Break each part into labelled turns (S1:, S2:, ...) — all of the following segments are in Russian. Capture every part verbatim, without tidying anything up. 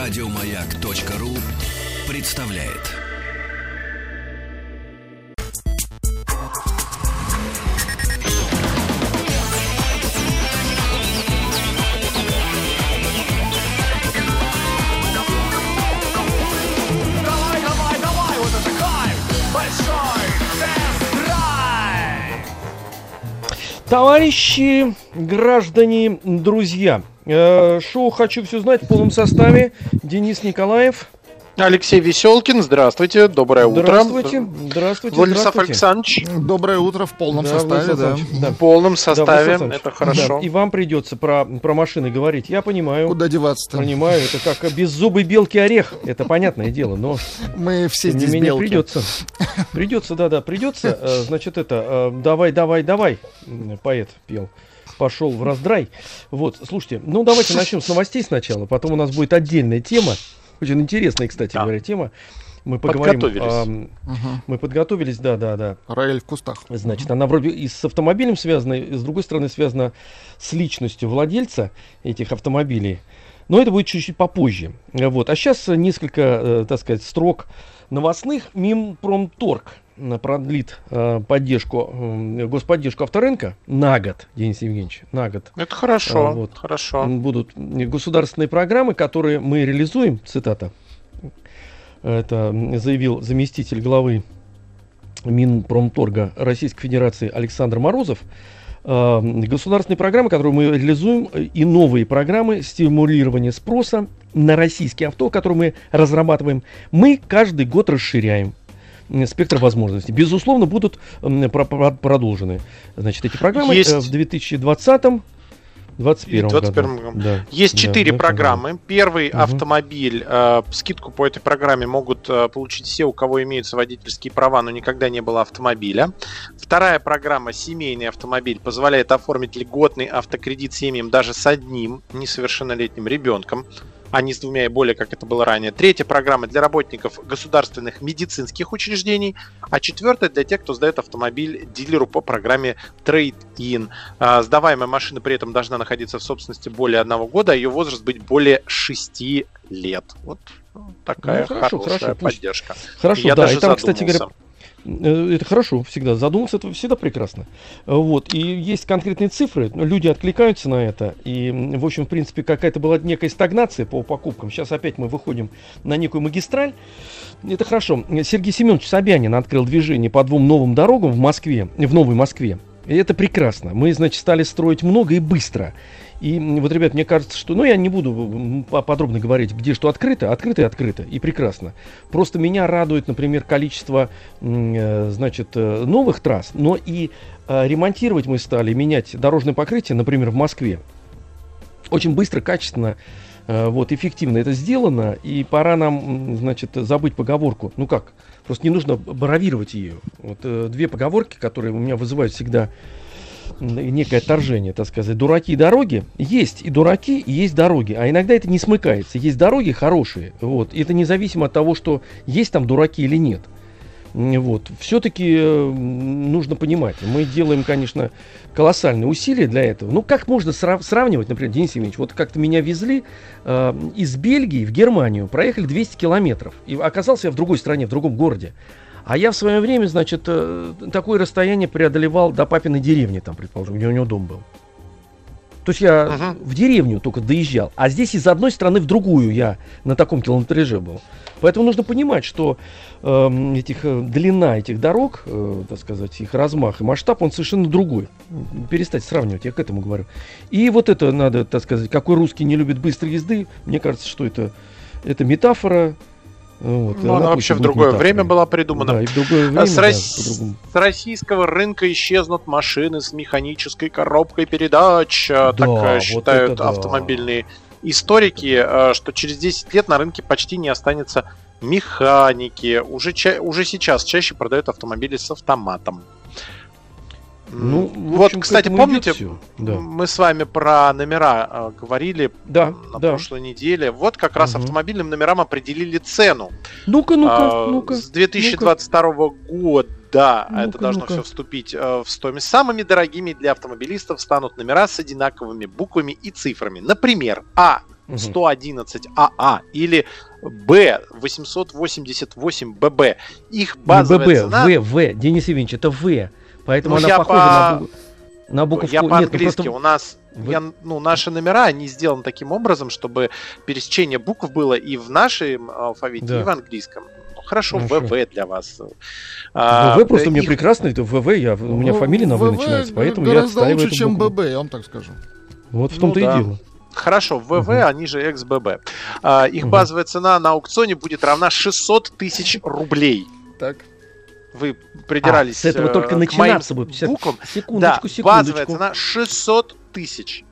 S1: Радиомаяк.ру представляет.
S2: Давай, давай, давай, вот это кайф! Большой тест-драйв!
S3: Товарищи, граждане, друзья, э, шоу «Хочу все знать» в полном составе. Денис Николаев.
S4: Алексей Веселкин, здравствуйте, доброе утро.
S3: Здравствуйте, здравствуйте.
S4: Владислав
S3: здравствуйте.
S4: Александрович.
S5: Доброе утро в полном
S3: Да,
S5: составе, да.
S3: да.
S4: В полном составе,
S3: Да,
S4: это хорошо.
S3: Да, и вам придется про, про машины говорить, я понимаю.
S5: Куда деваться-то?
S3: Понимаю, это как беззубый белки орех, это понятное дело, но
S5: Мы все
S3: тем не
S5: здесь
S3: менее
S5: белки.
S3: придется. Придется, да-да, придется. Э, Значит, это, э, давай, давай, давай, м, поэт пел. Пошел в раздрай. Вот, слушайте, ну давайте начнем с новостей сначала, потом у нас будет отдельная тема. Очень интересная, кстати
S4: Да.
S3: говоря, тема. Мы поговорим.
S4: Подготовились.
S3: а,
S5: Мгм.
S3: мы подготовились, да, да, да.
S5: Раэль в кустах.
S3: Значит, она вроде и с автомобилем связана, и с другой стороны связана с личностью владельца этих автомобилей. Но это будет чуть-чуть попозже. Вот. А сейчас несколько, э, так сказать, строк новостных. Минпромторг э, продлит э, поддержку, э, господдержку авторынка на год, Денис Евгеньевич, на год.
S4: Это хорошо,
S3: А, вот.
S4: хорошо.
S3: Будут государственные программы, которые мы реализуем, цитата, это заявил заместитель главы Минпромторга Российской Федерации Александр Морозов. Э, Государственные программы, которые мы реализуем, и новые программы стимулирования спроса на российские авто, которые мы разрабатываем, мы каждый год расширяем м, спектр возможностей. Безусловно, будут м, про- про- продолжены, значит, эти программы
S4: Есть.
S3: э, в две тысячи двадцатом двадцать первом
S4: И двадцать первом
S3: году.
S4: году.
S3: Да,
S4: Есть
S3: да,
S4: четыре
S3: да,
S4: программы. Первый
S3: Мгм.
S4: автомобиль, э, скидку по этой программе могут э, получить все, у кого имеются водительские права, но никогда не было автомобиля. Вторая программа, семейный автомобиль, позволяет оформить льготный автокредит семьям даже с одним несовершеннолетним ребенком, а не с двумя и более, как это было ранее. Третья программа для работников государственных медицинских учреждений, а четвертая для тех, кто сдает автомобиль дилеру по программе Trade-in. А, Сдаваемая машина при этом должна находиться в собственности более одного года, а ее возраст быть более шести лет. Вот такая
S3: Ну, хорошо,
S4: хорошая
S3: хорошо, пусть.
S4: поддержка.
S3: Хорошо,
S4: Я
S3: да,
S4: даже
S3: и там, кстати
S4: задумался.
S3: говоря, э, это хорошо всегда, задуматься, это всегда прекрасно. Э, Вот, и есть конкретные цифры, люди откликаются на это, и, м, в общем, в принципе, какая-то была некая стагнация по покупкам, сейчас опять мы выходим на некую магистраль, это хорошо. Сергей Семенович Собянин открыл движение по двум новым дорогам в Москве, в Новой Москве, и это прекрасно, мы, значит, стали строить много и быстро. И м, вот, ребят, мне кажется, что, ну, я не буду м, по- подробно говорить, где что открыто, открыто и открыто, и прекрасно. Просто меня радует, например, количество, м, э, значит, э, новых трасс, но и э, ремонтировать мы стали, менять дорожное покрытие, например, в Москве. Очень быстро, качественно, э, вот, эффективно это сделано, и пора нам, м, значит, забыть поговорку. Ну как, просто не нужно бравировать ее. Вот э, две поговорки, которые у меня вызывают всегда некое отторжение, так сказать. Дураки и дороги. Есть и дураки, и есть дороги. А иногда это не смыкается. Есть дороги хорошие. Вот. И это независимо от того, что есть там дураки или нет. М, Вот. Все-таки э, нужно понимать. Мы делаем, конечно, колоссальные усилия для этого. Ну, как можно срав- сравнивать, например, Денис Евгеньевич, вот как-то меня везли э, из Бельгии в Германию, проехали двести километров. И оказался я в другой стране, в другом городе. А я в свое время, значит, э, такое расстояние преодолевал до папиной деревни, там, предположим, где у него дом был. То есть я
S4: Мгм.
S3: в деревню только доезжал, а здесь из одной страны в другую я на таком километраже был. Поэтому нужно понимать, что эм, этих, э, длина этих дорог, э, так сказать, их размах и масштаб, он совершенно другой. Перестать сравнивать, я к этому говорю. И вот это надо, так сказать, какой русский не любит быстрой езды, мне кажется, что это, это метафора. Вот,
S4: Ну, она вообще в другое время была придумана.
S3: Да, и в другое время,
S4: А с,
S3: да,
S4: рос-
S3: по-другому.
S4: с российского рынка исчезнут машины с механической коробкой передач, а, так
S3: Да,
S4: э,
S3: вот
S4: считают
S3: это да.
S4: автомобильные историки, а, что через десять лет на рынке почти не останется механики. Уже, ча- уже сейчас чаще продают автомобили с автоматом.
S3: Ну,
S4: М,
S3: в
S4: вот,
S3: общем, к
S4: кстати,
S3: этому
S4: помните,
S3: идет всё. Да.
S4: мы с вами про номера э, говорили
S3: Да,
S4: на
S3: да.
S4: прошлой неделе. Вот как раз
S3: Мгм.
S4: автомобильным номерам определили цену.
S3: Ну-ка, ну-ка,
S4: А,
S3: ну-ка.
S4: С две тысячи двадцать второго года Да,
S3: Ну-ка,
S4: это должно
S3: ну-ка.
S4: все вступить э, в стоимость. Самыми дорогими для автомобилистов станут номера с одинаковыми буквами и цифрами. Например, А сто одиннадцать А А или Б восемьсот восемьдесят восемь Б Б. Их
S3: Не
S4: базовая
S3: ББ,
S4: цена...
S3: В, В, Денис Евгеньевич, это В. Поэтому
S4: Ну,
S3: она
S4: я
S3: похожа
S4: по-
S3: на, бу- на буковку.
S4: Я
S3: Нет, ну
S4: по-английски.
S3: просто-
S4: У нас
S3: Вы-
S4: я, ну, наши номера, они сделаны таким образом, чтобы пересечение букв было и в нашем алфавите,
S3: Да.
S4: и в английском. Ну, хорошо,
S3: Хорошо.
S4: ВВ для вас. А,
S3: ВВ просто у меня
S4: их-
S3: прекрасный, это ВВ, я, у меня
S5: В-
S3: фамилия на В
S5: ВВ
S3: начинается, поэтому я
S5: гораздо
S3: отстаиваю
S5: лучше,
S3: эту
S5: чем
S3: букву.
S5: ББ, я вам так скажу.
S3: Вот в
S4: Ну
S3: том-то
S4: да.
S3: и дело.
S4: Хорошо, ВВ,
S3: Мгм.
S4: они же экс Б Б. А, их
S3: Мгм.
S4: базовая цена на аукционе будет равна шестьсот тысяч рублей.
S5: Так.
S4: Вы придирались
S3: А, с этого
S4: э,
S3: только
S4: к
S3: начинаться
S4: моим
S3: будет. Сейчас,
S4: буквам.
S3: Секундочку,
S4: Да,
S3: секундочку.
S4: базовая цена шестьсот тысяч.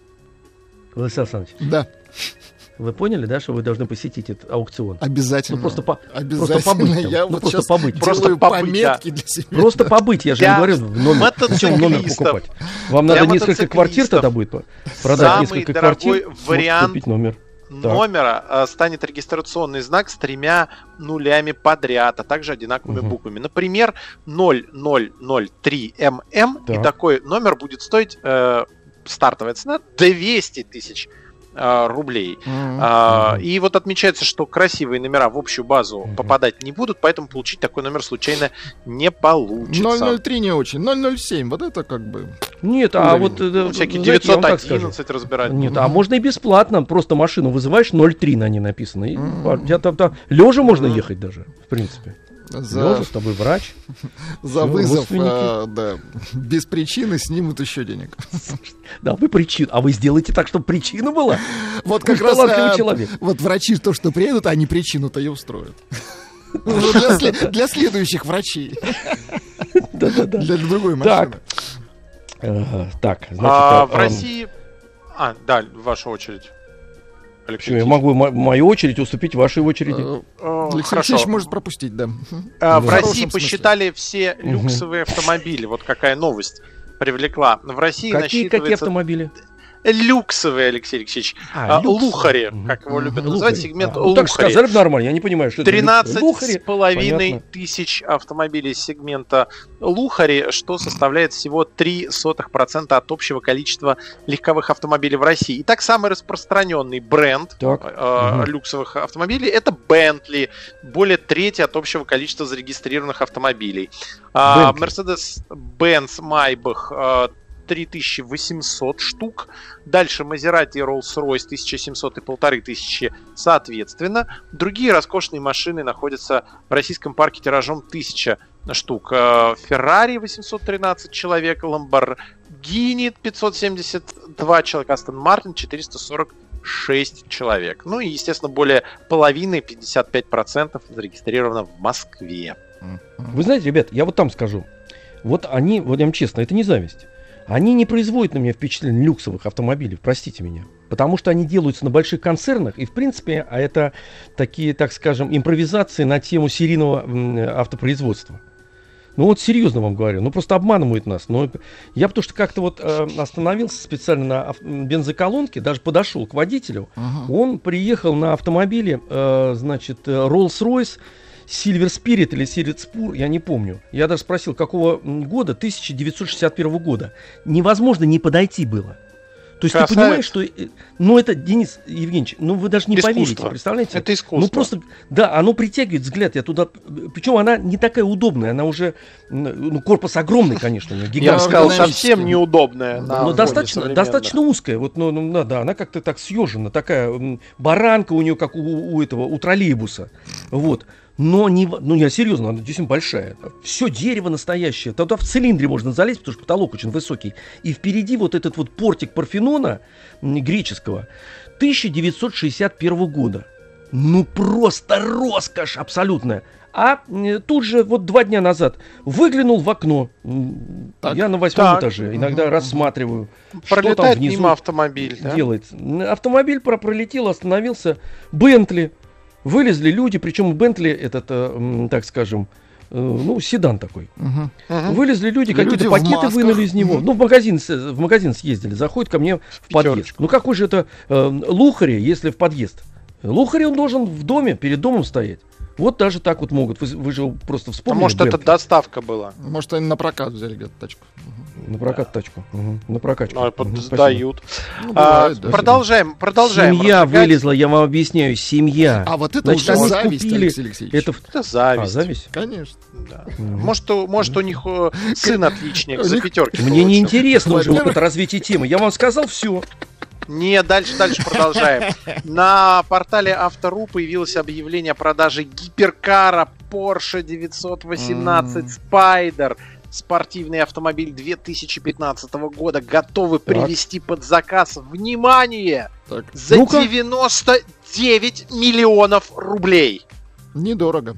S3: Владислав Александрович,
S5: Да,
S3: вы поняли, да, что вы должны посетить этот аукцион?
S5: обязательно.
S3: Ну, просто по-
S5: Обязательно.
S3: побыть там.
S5: Я
S3: Ну,
S5: вот
S3: просто
S5: сейчас
S3: побыть.
S5: делаю
S4: Просто побыть,
S5: пометки для себя.
S3: Просто побыть, я же
S4: Для
S3: не говорю, в номер, зачем номер
S4: мотоциклистов.
S3: покупать. Вам
S4: Для
S3: надо несколько квартир
S4: мотоциклистов.
S3: тогда будет по- продать
S4: Самый
S3: несколько
S4: дорогой
S3: квартир, вот
S4: вариант
S3: купить номер.
S4: номера э, станет регистрационный знак с тремя нулями подряд, а также одинаковыми
S3: Мгм.
S4: буквами. Например, ноль ноль ноль три эм эм, и
S3: Так.
S4: такой номер будет стоить, э, стартовая цена, двести тысяч э, рублей.
S5: Мгм.
S4: А,
S3: Мгм.
S4: И вот отмечается, что красивые номера в общую базу
S3: Мгм.
S4: попадать не будут, поэтому получить такой номер случайно не получится.
S5: ноль ноль три не очень. ноль ноль семь, вот это как бы...
S3: Нет, а
S5: Уровень.
S3: вот... э,
S4: Ну, всякие
S3: знаете, я вам так
S4: девятьсот
S3: скажу.
S4: одиннадцать разбирать.
S3: Нет, а можно и бесплатно, просто машину вызываешь, ноль три на ней написано. И
S5: Мгм.
S3: я там, там лежа можно
S4: Мгм.
S3: ехать даже, в принципе.
S5: За,
S3: Лежа, с тобой врач.
S5: за
S3: всё,
S5: вызов,
S3: родственники.
S5: а, да, без причины снимут еще денег.
S3: Да, вы причину. А вы сделаете так, чтобы причина была?
S5: Вот
S3: Вы
S5: как раз
S3: талантливый
S5: а,
S3: человек.
S5: вот врачи то, что приедут, они причину-то и устроят. Ну, Для сле- для следующих врачей.
S3: Да-да-да.
S5: Для другой
S3: Так.
S5: машины.
S3: Ага, Так, значит...
S4: А,
S3: а,
S4: в
S3: а,
S4: России... А, да, ваша очередь. Алексей
S3: Что, я
S4: Алексеевич.
S3: могу мо- мою очередь уступить вашей очереди?
S5: Э,
S4: Э,
S5: Алексей
S4: Хорошо.
S5: Алексеевич может пропустить, да.
S4: А,
S3: В
S4: В
S5: хорошем
S4: России
S5: смысле.
S4: посчитали все
S3: Мгм.
S4: люксовые автомобили. Вот какая новость привлекла. В России
S3: Какие, какие
S4: насчитывается
S3: автомобили?
S4: люксовые, Алексей Алексеевич.
S3: А,
S4: А,
S3: люкс.
S4: Лухари,
S3: Мгм.
S4: как его любят
S3: Лухари.
S4: называть, сегмент
S3: А, ну, так
S4: Лухари.
S3: сказали бы нормально, я не понимаю, что это за
S4: тринадцать
S3: Лухари.
S4: с половиной
S3: понятно.
S4: тысяч автомобилей сегмента Лухари, что составляет всего три сотых процента от общего количества легковых автомобилей в России. Итак, самый распространенный бренд
S3: Так.
S4: э,
S3: Мгм.
S4: люксовых автомобилей — это Bentley, более трети от общего количества зарегистрированных автомобилей. А,
S3: Bentley.
S4: Mercedes-Benz Maybach э, три тысячи восемьсот штук. Дальше Maserati и Rolls-Royce тысяча семьсот и полторы тысячи соответственно. Другие роскошные машины находятся в российском парке тиражом тысяча штук. Э, Ferrari восемьсот тринадцать человек, Lamborghini пятьсот семьдесят два человека, Aston Martin четыреста сорок шесть человек. Ну и, естественно, более половины, пятьдесят пять процентов, зарегистрировано в Москве.
S3: Вы знаете, ребят, я вот там скажу. Вот они, вот я вам честно, это не зависть. Они не производят на меня впечатление люксовых автомобилей, простите меня. Потому что они делаются на больших концернах, и в принципе, а это такие, так скажем, импровизации на тему серийного м, автопроизводства. Ну вот серьезно вам говорю, ну просто обманывают нас. Но я потому что как-то вот э, остановился специально на ав- бензоколонке, даже подошел к водителю.
S5: Ага.
S3: Он приехал на автомобиле, э, значит, э, Rolls-Royce, Silver Spirit или Silver Spur, я не помню. Я даже спросил, какого м, года? тысяча девятьсот шестьдесят первого года. Невозможно не подойти было. То есть
S4: Красавец.
S3: ты понимаешь, что... э, Ну это, Денис Евгеньевич, ну вы даже не
S4: Искусство.
S3: поверите, представляете?
S4: Это искусство.
S3: Ну просто, да, оно притягивает взгляд, я туда... Причем она не такая удобная, она уже... Ну, корпус огромный, конечно, у неё,
S4: Я бы
S3: гигантский.
S4: сказал,
S5: эргономически.
S4: совсем неудобная. на
S3: Но
S4: фоне
S3: достаточно,
S4: современных.
S3: достаточно узкая, вот, ну, ну, да, да, она как-то так съежена, такая м, баранка у нее, как у, у этого, у троллейбуса, вот. Но не, в- ну я серьезно, она действительно большая. Все дерево настоящее. Туда в цилиндре можно залезть, потому что потолок очень высокий. И впереди вот этот вот портик Парфенона м, греческого тысяча девятьсот шестьдесят первого года. Ну просто роскошь абсолютная. А м, тут же вот два дня назад выглянул в окно. М,
S5: Так.
S3: Я на восьмом
S4: Так.
S3: этаже иногда
S5: Мгм.
S3: рассматриваю, что там
S4: Пролетает
S3: внизу
S4: мимо автомобиль. да?
S3: делается. Автомобиль про- пролетел, остановился. Бентли. Вылезли люди, причем Бентли этот, э, м, так скажем, э, ну, седан такой.
S5: Мгм.
S4: Мгм.
S3: Вылезли люди,
S5: Люди
S3: какие-то
S5: в
S3: пакеты
S5: масках.
S3: вынули из него.
S5: Мгм.
S3: Ну, в магазин, с- в магазин съездили, заходят ко мне в подъезд.
S4: Пятерочку.
S3: Ну, какой же это э, Лухари, если в подъезд? Лухари он должен в доме, перед домом стоять. Вот даже так вот могут. Вы, вы же просто
S4: А
S3: вспомнили.
S4: может, это
S3: Бентли?
S4: доставка была?
S5: Может, они на прокат взяли где-то тачку.
S3: На прокат тачку. Угу. На прокачку.
S4: Ну,
S3: Мгм, спасибо.
S4: дают.
S5: Ну,
S4: А,
S5: бывает, да.
S4: продолжаем, продолжаем.
S3: Семья
S4: разжигать.
S3: вылезла, я вам объясняю, семья.
S5: А вот это
S3: Значит,
S5: уже
S3: они
S5: зависть,
S3: купили-
S5: Алексей Алексеевич.
S3: Это... в-
S4: Это
S3: А,
S4: зависть.
S3: зависть?
S5: Конечно.
S4: Да.
S3: Мгм.
S4: Может, у, может, у них э, сын отличник
S5: У
S4: за
S5: них-
S4: пятерки.
S3: Мне не
S4: получил.
S3: интересно уже вот
S5: Во-первых-
S3: это развитие темы. Я вам сказал все.
S4: Не, дальше, дальше продолжаем. На портале Автору появилось объявление о продаже гиперкара Porsche девятьсот восемнадцать Spider. Спортивный автомобиль две тысячи пятнадцатого года готовы привезти под заказ, внимание,
S5: Так,
S4: за
S3: Ну-ка.
S4: девяносто девять миллионов рублей.
S5: недорого.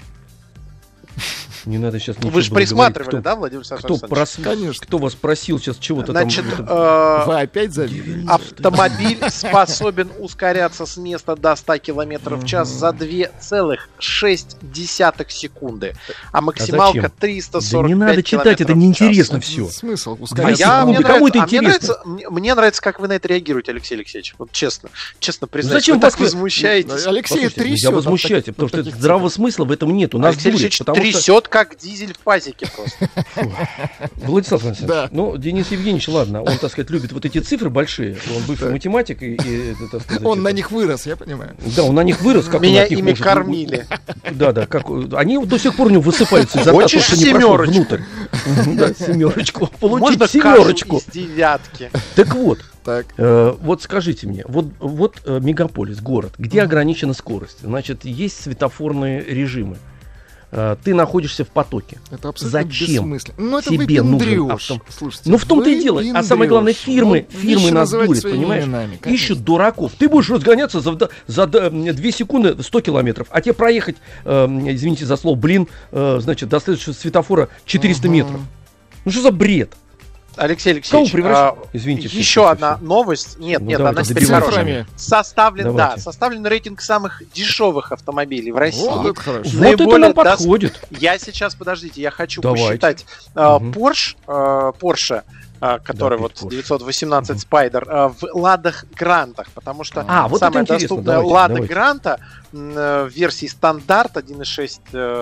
S3: Не надо сейчас ничего
S4: Вы же
S3: было
S4: присматривали,
S3: говорить.
S4: да, Владимир
S3: Кто,
S4: Александрович?
S3: кто, прос-
S5: Конечно.
S3: кто вас просил сейчас чего-то
S4: Значит,
S3: там?
S4: э,
S5: Вы опять завидуете?
S4: автомобиль способен ускоряться с места до ста километров в час за две целых шесть десятых секунды, а максималка
S3: зачем?
S4: триста
S3: Да
S4: сорок пять
S3: не надо читать, это
S4: километров в час.
S3: неинтересно все.
S5: Смысл
S4: А
S5: ускоряться.
S3: Две
S4: я,
S3: секунды.
S4: мне,
S3: Кому
S4: нравится,
S3: это
S4: а мне
S3: интересно?
S4: нравится, мне, мне нравится, как вы на это реагируете, Алексей Алексеевич. Вот честно, честно признаюсь,
S3: Зачем
S4: вы так
S3: вас-
S4: возмущаетесь.
S5: Алексей
S3: Послушайте,
S5: трясет.
S3: нельзя
S5: от
S3: возмущать,
S5: таких-
S3: потому
S5: от
S3: что
S5: таких
S3: здравого
S5: цифр.
S3: смысла в этом нет. У нас
S4: Алексей
S3: дурят,
S4: Алексеевич
S3: потому что...
S4: трясет, как дизель в пазике просто.
S3: Владислав Александрович,
S5: Да.
S3: ну, Денис Евгеньевич, ладно, он, так сказать, любит вот эти цифры большие. Он бывший математик и, и, это, так сказать,
S5: Он на
S3: это-
S5: них вырос, я понимаю.
S3: Да, он на них вырос, как
S4: Меня
S3: он от них
S4: ими
S3: может-
S4: кормили.
S3: Да, да, как они до сих пор у него высыпаются изо рта,
S4: Хочешь
S3: то, что не прошло
S4: семерочку?
S3: внутрь. Мгм, Да, семерочку.
S4: Можно
S3: Получить
S4: кашу
S3: семерочку.
S4: из девятки.
S3: Так вот,
S5: Так.
S3: э, вот скажите мне, вот, вот э, мегаполис, город, где ограничена скорость, значит, есть светофорные режимы. Э, Ты находишься в потоке.
S5: Это абсолютно
S3: Зачем
S5: бессмысленно. Ну, это
S3: тебе нужен
S5: выпендрёж.
S3: авто-
S5: Слушайте,
S3: Ну в том-то и дело. А самое главное,
S5: выпендрёж.
S3: фирмы,
S5: Ну,
S3: фирмы
S5: вещи
S3: нас
S5: называть
S3: дурят,
S5: своими
S3: понимаешь?
S5: именами, конечно.
S3: Ищут дураков. Ты будешь разгоняться за, вда- за да, две секунды сто километров, а тебе проехать, э, извините за слово, блин, э, значит, до следующего светофора четыреста
S5: Мгм.
S3: метров. Ну что за бред?
S4: Алексей
S3: Кого
S4: Алексеевич,
S3: превращать?
S4: а,
S3: Извините. всё,
S4: еще
S3: всё,
S4: одна
S3: всё.
S4: новость. Нет,
S3: Ну,
S4: нет,
S3: давайте,
S4: она теперь
S3: добивайтесь
S4: хорошая.
S5: меня.
S4: Составлен, да,
S3: Давайте.
S4: составлен рейтинг самых дешевых автомобилей в России.
S5: Вот это хорошо.
S3: Вот это
S4: Наиболее
S3: нам
S4: дос-
S3: подходит.
S4: Я сейчас, подождите, я хочу
S3: Давайте.
S4: посчитать. А,
S3: Мгм.
S4: Porsche, а, Porsche, а, который
S3: Да,
S4: вот
S3: Porsche.
S4: девятьсот восемнадцать Spider, а, в Ладах Грантах, потому что
S3: А, вот это
S4: самая
S3: интересно,
S4: доступная
S3: давайте,
S4: Лада
S3: давайте.
S4: Гранта м, э, в версии стандарт один и шесть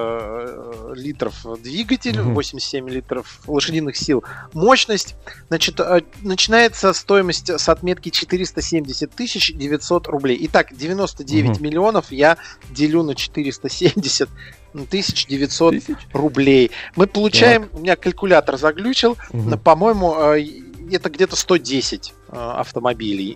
S4: э, литров двигатель,
S3: Мгм.
S4: восемьдесят семь литров лошадиных сил мощность. Значит, э, начинается стоимость с отметки четыреста семьдесят тысяч девятьсот рублей. Итак, девяносто девять
S3: Мгм.
S4: миллионов я делю на четыреста семьдесят тысяч девятьсот
S3: Тысяч?
S4: рублей. Мы получаем, у меня калькулятор заглючил,
S3: Мгм.
S4: но, по-моему, э, это где-то сто десять э, автомобилей.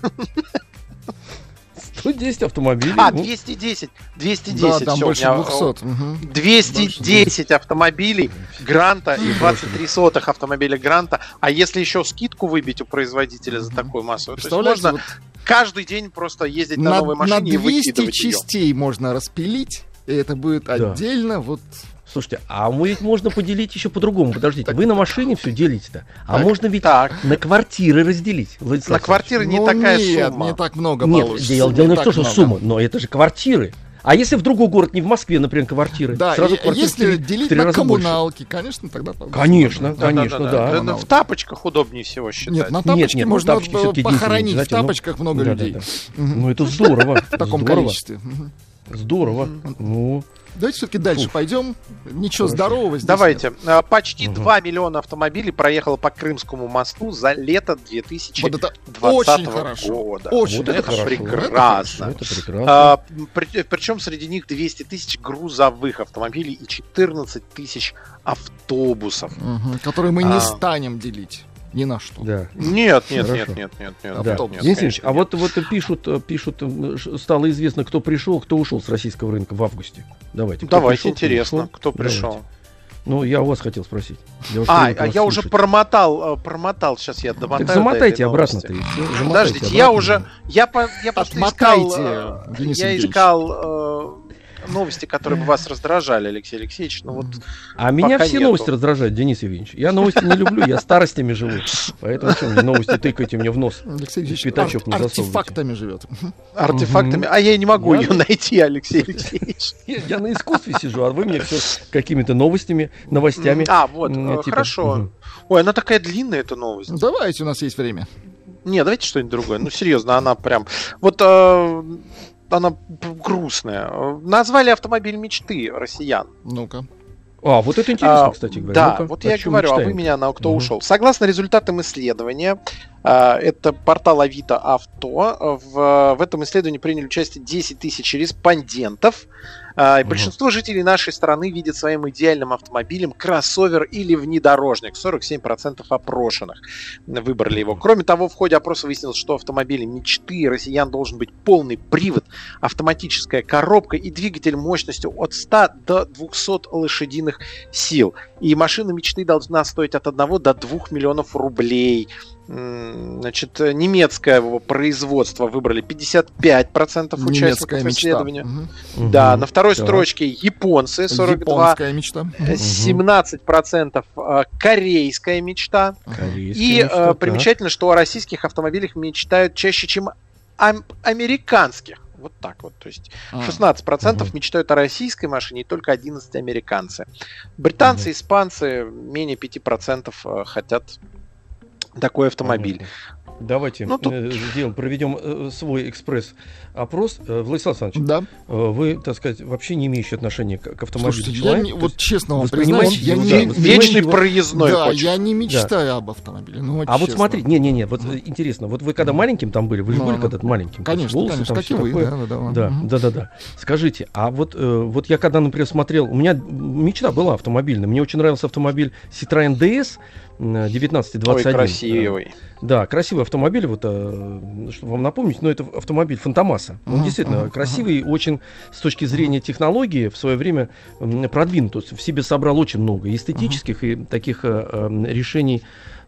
S3: сто десять автомобилей.
S4: А,
S3: ну,
S4: двести десять. двести
S5: Да,
S4: десять.
S5: там
S4: всё, у
S5: больше
S4: меня,
S5: двухсот. Мгм.
S4: двести десять автомобилей Гранта и двадцать три сотых автомобиля Гранта. А если еще скидку выбить у производителя за такую массу, то есть
S5: Представляете,
S4: можно
S5: вот
S4: каждый день просто ездить на,
S5: на,
S4: новой
S5: на
S4: машине и
S5: двести
S4: выкидывать ее.
S5: частей можно распилить, и это будет
S3: Да.
S5: отдельно. Вот
S3: Слушайте, а мы ведь можно поделить еще по-другому. Подождите, вы на машине все делите-то. А
S5: Так.
S3: можно ведь
S4: Так,
S3: на квартиры разделить. Владислав
S4: на квартиры не
S5: ну,
S4: такая
S5: нет,
S4: сумма.
S5: не так много
S3: Нет,
S5: получится.
S3: дело, дело не в
S5: так
S3: том, что
S5: много.
S3: сумма, но это же квартиры. А если в другой город, не в Москве, например, квартиры?
S5: Да,
S3: сразу
S5: и-
S3: квартир в
S5: если
S3: три- в
S5: делить
S3: три
S5: на
S3: раза больше.
S5: коммуналки, конечно, тогда получится.
S3: Конечно,
S5: Да,
S3: конечно, да.
S4: Да, В тапочках удобнее всего считать.
S5: Нет, на
S3: Нет,
S5: тапочке
S3: нет, ну,
S5: можно
S3: тапочки
S5: было
S3: всё-таки
S5: похоронить
S3: единственные,
S5: в
S3: знаете, ну,
S5: тапочках много
S3: да,
S5: людей.
S3: да,
S5: Мгм.
S3: Ну это здорово.
S5: В таком
S3: здорово,
S5: количестве. Мгм.
S3: Здорово. Ну,
S5: Давайте все-таки дальше
S3: Фу.
S5: пойдем. Ничего
S3: Хорошо.
S5: здорового здесь
S4: Давайте.
S5: нет.
S4: А, Почти
S3: Мгм.
S4: два миллиона автомобилей проехало по Крымскому мосту за лето две тысячи
S5: Вот это
S4: двадцатого
S5: очень хорошо.
S4: года.
S5: Очень
S3: вот
S4: это
S3: это хорошо.
S4: прекрасно.
S3: Это прекрасно.
S4: А, при- причем среди них двести тысяч грузовых автомобилей и четырнадцать тысяч автобусов.
S5: Мгм. Которые мы не
S4: А.
S5: станем делить ни на что.
S3: Да.
S4: Нет, нет,
S3: Хорошо.
S4: нет, нет, нет, нет.
S5: Да.
S3: Да.
S4: нет, нет,
S3: Денис Ильич,
S4: конечно,
S3: а
S4: нет.
S3: вот, вот пишут, э, пишут, э, ш- стало известно, кто пришел, кто ушел с российского рынка в августе. Давайте. кто
S4: Давайте,
S3: пришел, кто
S4: интересно,
S3: ушел?
S4: кто пришел.
S3: Давайте. Ну, я у вас хотел спросить. Я уж
S4: А,
S3: привык
S4: а
S3: вас
S4: я уже
S3: слушать.
S4: промотал, э, промотал, сейчас я домотаю.
S3: Так
S4: до
S3: замотайте
S4: этой
S3: обратно-то.
S4: новости.
S3: и всё, замотайте
S4: Подождите, я
S3: обратно.
S4: уже, я, по, я просто
S5: Отмотайте,
S4: искал, э,
S5: Денис
S4: я
S5: Евгеньевич.
S4: искал э, новости, которые бы вас раздражали, Алексей Алексеевич, ну вот
S3: А меня
S4: пока
S3: все
S4: нету.
S3: новости раздражают, Денис Евгеньевич. Я новости не люблю, я старостями живу. Поэтому что мне новости тыкаете мне в нос?
S5: Алексей Ильич
S3: Пятачок
S5: ар-
S3: не засовывайте.
S5: артефактами живет.
S4: артефактами, а я не могу
S3: Я-
S4: ее найти, Алексей Алексеевич.
S3: Я, я на искусстве сижу, а вы мне все какими-то новостями, новостями.
S4: А, вот,
S3: м,
S4: э,
S3: типа,
S4: хорошо.
S3: мгм.
S4: Ой, она такая длинная, эта новость.
S5: Давайте, у нас есть время.
S4: Не, давайте что-нибудь другое. Ну, серьезно, она прям... Вот э, она грустная. Назвали автомобиль мечты россиян.
S5: Ну-ка.
S3: А, вот это интересно,
S4: А,
S3: кстати говоря.
S4: Да,
S3: Ну-ка,
S4: вот
S3: о
S4: я
S3: чем
S4: говорю, а
S3: мечтаем?
S4: вы меня на кто
S3: Мгм.
S4: ушел. Согласно результатам исследования, а, это портал Авито Авто, в, в этом исследовании приняли участие десять тысяч респондентов. А, и
S3: Мгм.
S4: большинство жителей нашей страны видят своим идеальным автомобилем кроссовер или внедорожник. сорок семь процентов опрошенных выбрали его. Кроме того, в ходе опроса выяснилось, что автомобили мечты россиян должен быть полный привод, автоматическая коробка и двигатель мощностью от ста до двухсот лошадиных сил. И машина мечты должна стоить от одного до двух миллионов рублей. М, Значит, немецкое производство выбрали пятьдесят пять процентов
S5: Немецкая
S4: участников
S5: мечта.
S4: исследования.
S5: Мгм.
S3: Мгм.
S4: Да, на второй
S3: Так.
S4: строчке японцы сорок два,
S5: Японская мечта.
S4: э, семнадцать процентов э, корейская мечта.
S3: Корейская
S4: И э,
S3: мечта, так.
S4: примечательно, что о российских автомобилях мечтают чаще, чем ам- американских. Вот так вот. То есть
S5: А.
S4: шестнадцать процентов
S3: Мгм.
S4: мечтают о российской машине и только одиннадцать процентов американцы. Британцы, испанцы менее пяти процентов э, хотят такой автомобиль.
S3: Понятно. Давайте
S4: Ну, тут-
S3: э, сделаем, проведем э, свой экспресс-опрос. Э, Владислав Александрович,
S5: Да.
S3: э, вы, так сказать, вообще не имеющий отношения к, к автомобилю
S5: Слушайте, я
S3: человек.
S5: не-
S3: то
S5: вот
S3: есть-
S5: честно вам
S3: воспринимаете
S5: признаюсь, я
S3: его,
S5: не,
S3: да,
S5: не-
S3: воспринимаете
S4: Вечный
S3: его-
S4: проездной
S5: да,
S4: хочешь.
S5: я не мечтаю об автомобиле. Ну, вот
S3: А вот
S5: честно.
S3: смотри, не-не-не, вот э, интересно, вот вы когда маленьким там были, вы же
S5: Ну,
S3: были
S5: ну.
S3: когда-то маленьким? то есть
S5: Конечно,
S3: волосы
S5: конечно,
S3: там,
S5: как и
S3: всё
S5: вы.
S3: такое.
S5: Да, да, да.
S3: Да,
S5: Мгм.
S3: да, да, да. Скажите, а вот, э, вот я когда, например, смотрел, у меня мечта была автомобильная, мне очень нравился автомобиль Citroёn ди эс девятнадцать двадцать
S4: Ой,
S3: один.
S4: красивый.
S3: Да, красивый автомобиль, вот, э, чтобы вам напомнить, но это автомобиль Фантомаса. Он
S5: Мгм,
S3: действительно
S5: мгм,
S3: красивый, очень с точки зрения технологии в свое время м, продвинут. То есть в себе собрал очень много и эстетических и таких э, э, решений,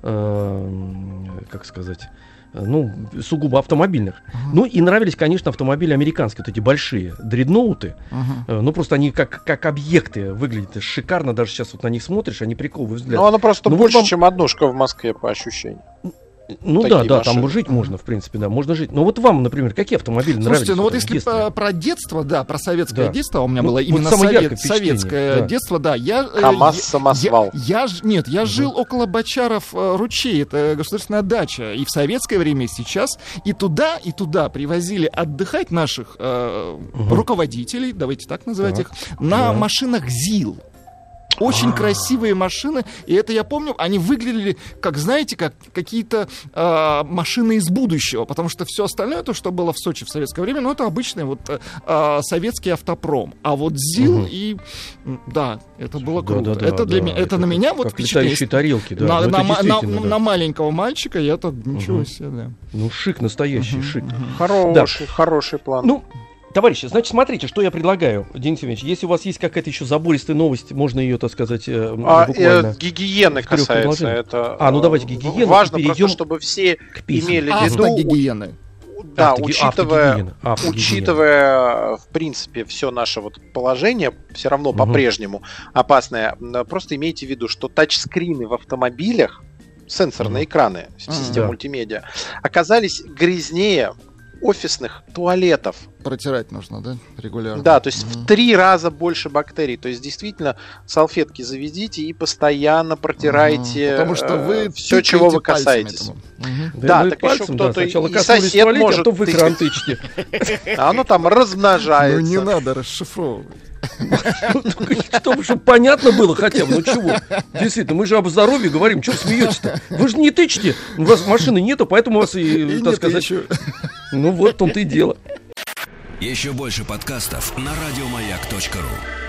S3: э, как сказать, э, ну, сугубо автомобильных. Ну и нравились, конечно, автомобили американские, вот эти большие, дредноуты.
S5: Мгм.
S3: Э, Ну, просто они как, как объекты выглядят шикарно, даже сейчас вот на них смотришь, они приковывают взгляд.
S4: Ну, она просто
S3: Ну, вот
S4: больше,
S3: вам-
S4: чем однушка в Москве, по ощущениям.
S3: Ну
S4: такие
S3: да, да,
S4: машины.
S3: там жить можно, в принципе, да, можно жить. Но вот вам, например, какие автомобили нравились?
S5: Слушайте, ну вот
S3: в
S5: если
S3: детстве?
S5: по- про детство, да, про советское
S3: Да.
S5: детство, у меня
S3: Ну,
S5: было
S3: вот
S5: именно
S3: самое
S5: совет-
S3: яркое впечатление,
S5: советское
S3: да.
S5: детство, да. Я, э,
S4: КамАЗ-самосвал.
S5: Я, я ж- нет, я жил около Бочаров э, ручей, это государственная дача, и в советское время, и сейчас, и туда, и туда привозили отдыхать наших э,
S3: Мгм.
S5: руководителей, давайте так называть
S3: Так.
S5: их, на
S3: Да.
S5: машинах ЗИЛ. Очень
S3: А.
S5: красивые машины, и это я помню, они выглядели, как, знаете, как какие-то э, машины из будущего, потому что все остальное, то, что было в Сочи в советское время, ну, это обычный вот э, э, советский автопром. А вот ЗИЛ
S3: Мгм.
S5: и... м, Да, это было
S3: Да,
S5: круто.
S3: да, да,
S5: это для
S3: да,
S5: меня, это, на
S3: как-
S5: меня вот
S3: как
S5: впечатление.
S3: летающие тарелки, да.
S5: на,
S3: ну, это
S5: на ма- на-
S3: действительно, да.
S5: на маленького мальчика я так ничего
S3: Мгм.
S5: себе, да.
S3: Ну, шик настоящий,
S5: Мгм,
S3: шик.
S5: мгм.
S4: Хороший, хороший план.
S3: Ну, товарищи, значит, смотрите, что я предлагаю, Денис Евгеньевич. Если у вас есть какая-то еще забористая новость, можно ее, так сказать, э,
S4: А,
S3: буквально...
S4: э, гигиены
S3: в трех
S4: касается.
S3: предложениях.
S4: Это,
S3: А, ну
S4: э,
S3: давайте гигиену,
S4: Важно
S3: и
S4: просто,
S3: перейдем
S4: чтобы все
S3: к письмам.
S4: имели в виду,
S5: Автогигиены.
S4: да,
S3: Автоги-
S4: учитывая,
S3: автогигиена, автогигиена.
S4: учитывая, в принципе, все наше вот положение, все равно
S3: Мгм.
S4: по-прежнему опасное, м, просто имейте в виду, что тачскрины в автомобилях, сенсорные
S3: Мгм.
S4: экраны, системы
S3: Да.
S4: мультимедиа, оказались грязнее офисных туалетов.
S5: Протирать нужно, да, регулярно.
S4: Да, то есть
S5: Мгм.
S4: в три раза больше бактерий. То есть действительно салфетки заведите и постоянно протирайте
S5: Потому что вы
S4: все,
S5: тыкаете
S4: чего вы
S5: пальцами
S4: касаетесь.
S5: этому. Мгм.
S4: Да,
S3: ну и
S4: так еще
S3: пальцем, да,
S4: кто-то
S3: сначала
S4: и
S3: коснулись
S4: сосед
S3: в туалете,
S4: может
S3: а то в
S4: тыкать.
S3: экран тычете.
S4: А оно там
S5: Ну
S4: размножается.
S5: не надо расшифровывать.
S3: Чтобы, чтобы понятно было хотя бы, ну чего? Действительно, мы же об здоровье говорим, чего смеетесь-то? Вы же не тычете, у вас машины нету, поэтому у вас и,
S5: И
S3: так
S5: нет
S3: сказать,
S5: еще.
S3: ну вот в том-то и дело.
S1: Еще больше подкастов на радиомаяк точка ру.